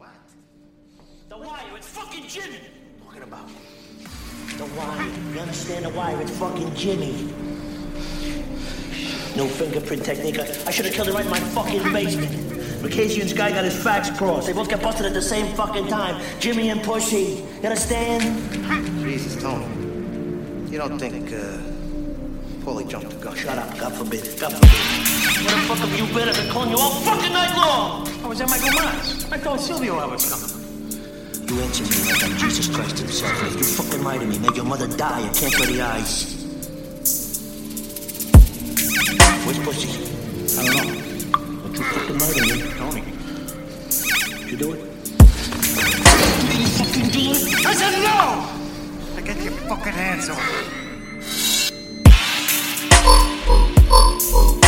The Wire, it's fucking Jimmy! Talking about the Wire. You understand the Wire? It's fucking Jimmy. No fingerprint technique. I should have killed him right in my fucking basement. Lucchese and Sky got his facts crossed. They both got busted at the same fucking time. Jimmy and Pussy. You understand? Jesus, Tony. You don't think, Paulie jumped the gun? Shut up. God forbid. God forbid. Where the fuck have you been? I've been calling you all fucking night long. I was at Michael Mars. I told Silvio I was coming. You answer me like I'm Jesus Christ himself. And if you fucking lie to me, make your mother die. I can't clear the eyes. Where's Pussy? I don't know. Don't you fucking lie to me. Tony. Did you do it? Did you fucking do it? I said no! Now get your fucking hands off.